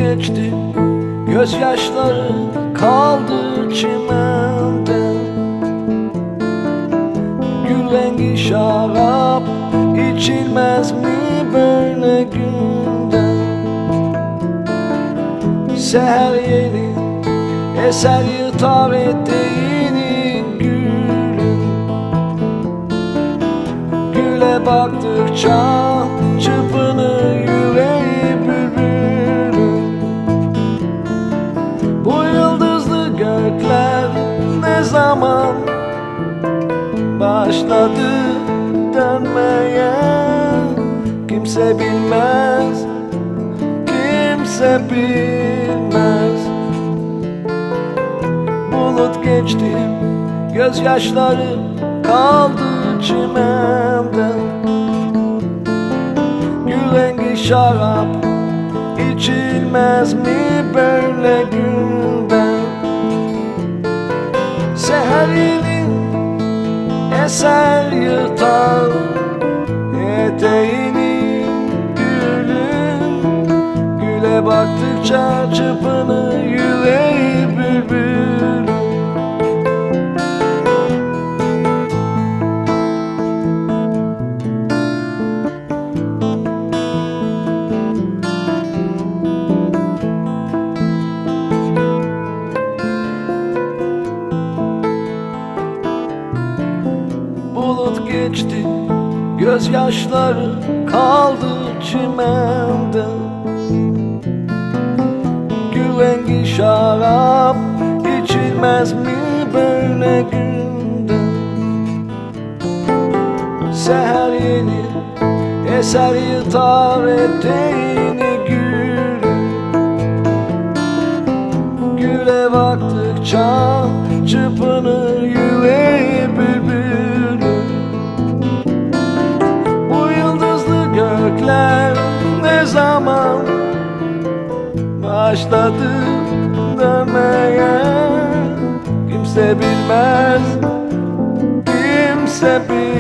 geçti, gözyaşları kaldı çimende. Gül rengi şarap içilmez mi böyle günde? Seher yeni eser yırtar eteğini gülün. Güle baktıkça çırpınır yüreği bülbülün. Bu yıldızlı gökler ne zaman başladı dönmeye? Kimse bilmez, kimse bilmez. Bulut geçti, gözyaşları kaldı çimende. Gül rengi şarap içilmez mi böyle günde? Seher yeni eser yırtar eteğini gülün. Güle baktıkça çırpınır yüreği bülbülün. Bulut geçti, gözyaşları kaldı çimende. Gül rengi şarap içilmez mi böyle günde? Seher yeni eser yırtar eteğini gülün. Güle baktıkça çırpınır yüreği bülbülün. Bu yıldızlı gökler ne zaman başladı dönmeye? Kimse bilmez, kimse bilmez.